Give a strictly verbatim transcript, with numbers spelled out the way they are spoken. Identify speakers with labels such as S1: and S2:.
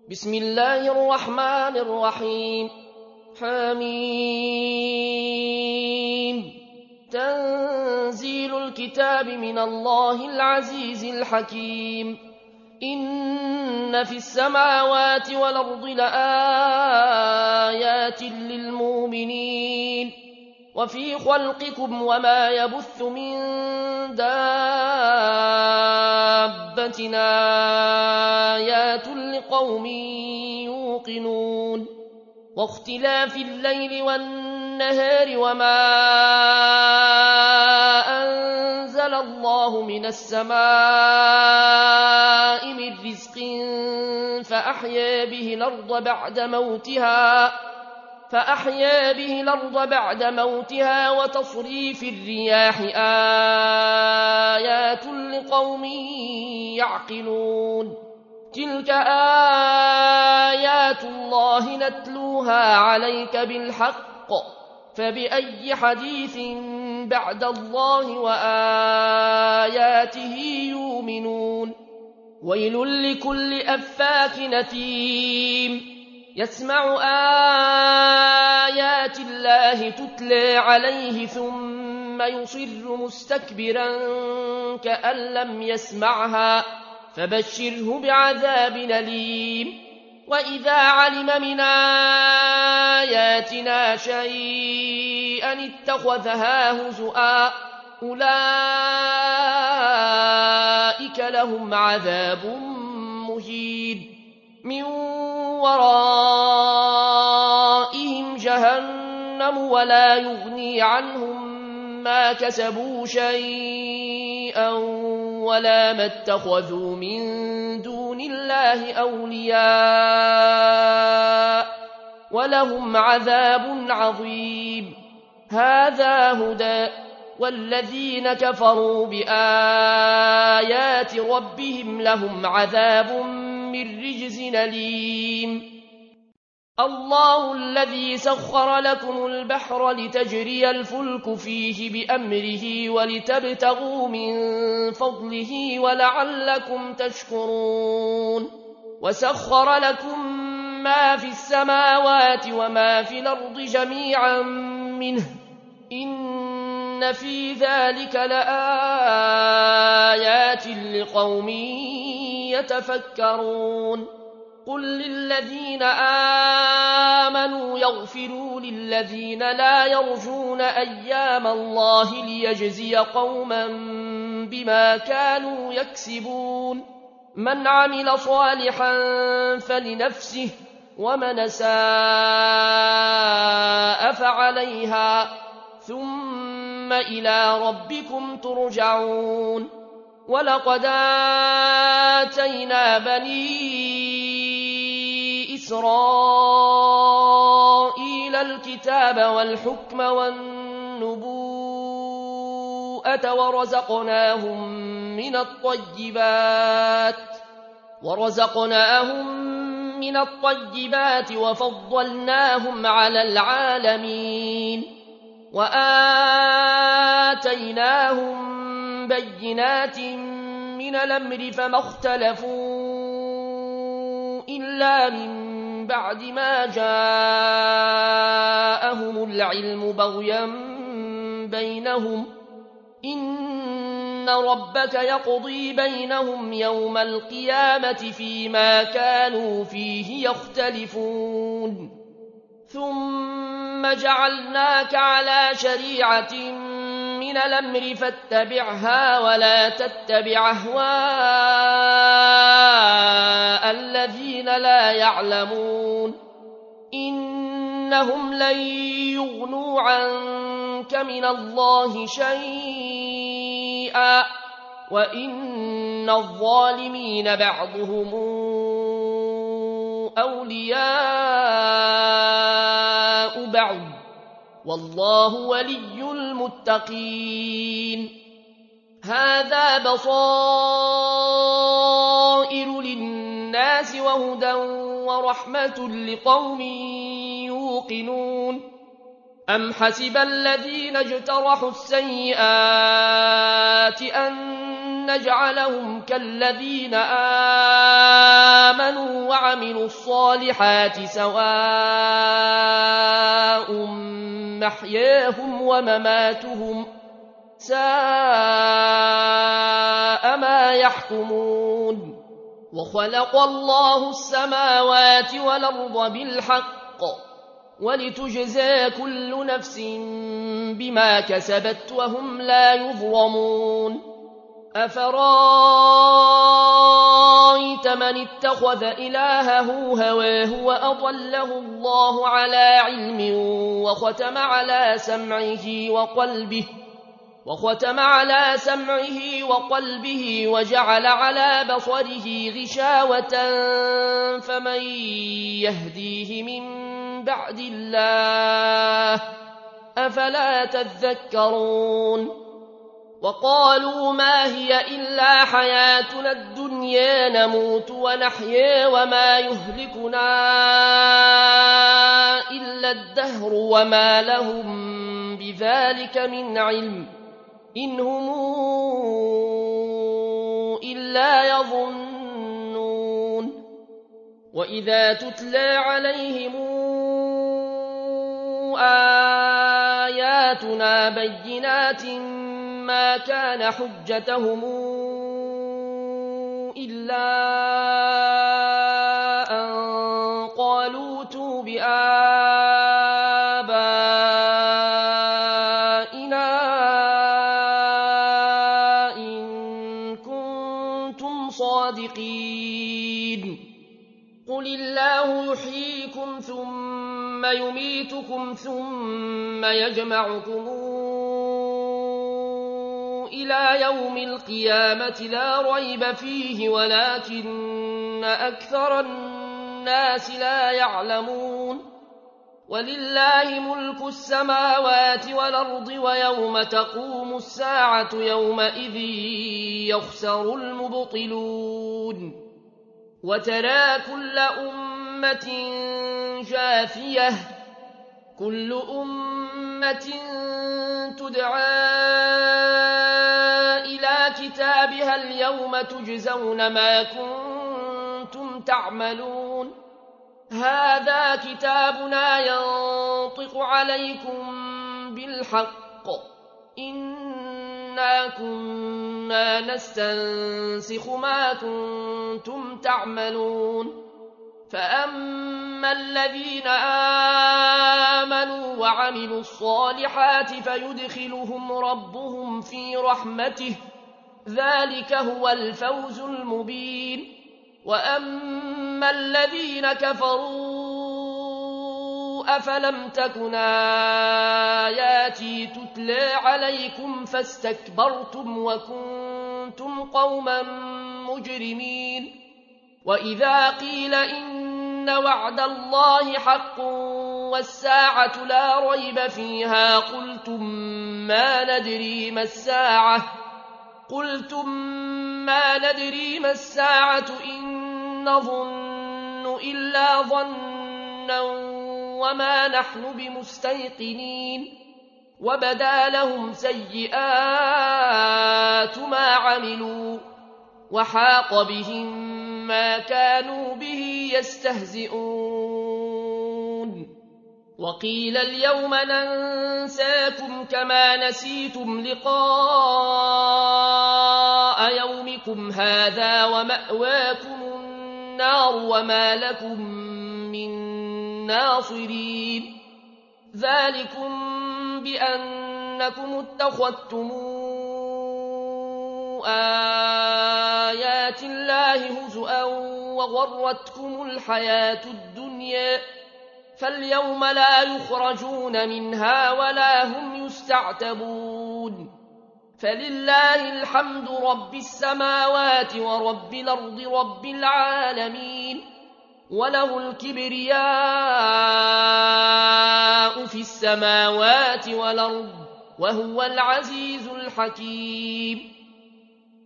S1: بسم الله الرحمن الرحيم. حميم. تنزيل الكتاب من الله العزيز الحكيم. إن في السماوات والأرض لآيات للمؤمنين وفي خلقكم وما يبث من دابة آيات لقوم يوقنون واختلاف الليل والنهار وما أنزل الله من السماء من رزق فأحيا به الأرض بعد موتها فأحيا به الأرض بعد موتها وتصريف الرياح آيات لقوم يعقلون تلك آيات الله نتلوها عليك بالحق فبأي حديث بعد الله وآياته يؤمنون ويل لكل أفاك نثيم يسمع آيات الله تتلى عليه ثم يصر مستكبرا كأن لم يسمعها فبشره بعذاب أليم وإذا علم من آياتنا شيئا اتخذها هزؤا أولئك لهم عذاب مهين من ورائهم جهنم ولا يغني عنهم ما كسبوا شيئا ولا ما اتخذوا من دون الله أولياء ولهم عذاب عظيم هذا هدى والذين كفروا بآيات ربهم لهم عذاب من رجز أليم الله الذي سخر لكم البحر لتجري الفلك فيه بأمره ولتبتغوا من فضله ولعلكم تشكرون وسخر لكم ما في السماوات وما في الأرض جميعا منه إن في ذلك لآيات لقوم يتفكرون قل للذين آمنوا يغفروا للذين لا يرجون أيام الله ليجزي قوما بما كانوا يكسبون من عمل صالحا فلنفسه ومن أساء فعليها ثم إلى ربكم ترجعون ولقد آتينا بني إسرائيل الكتاب والحكم والنبوءة ورزقناهم من الطيبات ورزقناهم من الطيبات وفضلناهم على العالمين وآتيناهم بينات من الأمر فما اختلفوا إلا من بعد ما جاءهم العلم بغيا بينهم إن ربك يقضي بينهم يوم القيامة فيما كانوا فيه يختلفون ثم جعلناك على شريعة من الأمر فاتبعها ولا تتبع أهواء الذين لا يعلمون إنهم لن يغنوا عنك من الله شيئا وإن الظالمين بعضهم أولياء بعض والله ولي المتقين هذا بصائر للناس وهدى ورحمة لقوم يوقنون أم حسب الذين اجترحوا السيئات أن نجعلهم كالذين آمنوا وعملوا الصالحات سواء محياهم ومماتهم ساء ما يحكمون وخلق الله السماوات والأرض بالحق ولتجزى كل نفس بما كسبت وهم لا يظلمون أفرايت من اتخذ إلهه هواه وأضله الله على علم وختم على سمعه وقلبه وختم على سمعه وقلبه وجعل على بصره غشاوة فمن يهديه من بعد الله أفلا تذكرون وقالوا ما هي إلا حياتنا الدنيا نموت ونحيا وما يهلكنا إلا الدهر وما لهم بذلك من علم إن هم إلا يظنون وإذا تتلى عليهم آياتنا بينات ما كان حجتهم إلا أن قالوا ائتوا بآبائنا إن كنتم صادقين قل الله يحييكم ثم يميتكم ثم يجمعكم إلى يوم القيامة لا ريب فيه ولكن أكثر الناس لا يعلمون ولله ملك السماوات والأرض ويوم تقوم الساعة يومئذ يخسر المبطلون وترى كل أمة جاثية كل أمة تدعى إلى كتابها اليوم تجزون ما كنتم تعملون هذا كتابنا ينطق عليكم بالحق إنا كنا نستنسخ ما كنتم تعملون فأما الذين آمنوا وعملوا الصالحات فيدخلهم ربهم في رحمته ذلك هو الفوز المبين وأما الذين كفروا أفلم تكن آياتي تتلى عليكم فاستكبرتم وكنتم قوما مجرمين وإذا قيل إن وعد الله حق والساعة لا ريب فيها قلتم ما ندري ما الساعة قلتم ما ندري ما الساعة إن نظن إلا ظنا وما نحن بمستيقنين وبدا لهم سيئات ما عملوا وحاق بهم ما كانوا به يستهزئون وقيل اليوم ننساكم كما نسيتم لقاء يومكم هذا ومأواكم النار وما لكم من ناصرين ذلكم بأنكم اتخذتم آيات الله هزؤا وغرتكم الحياة الدنيا فاليوم لا يخرجون منها ولا هم يستعتبون فلله الحمد رب السماوات ورب الأرض رب العالمين وله الكبرياء في السماوات والأرض وهو العزيز الحكيم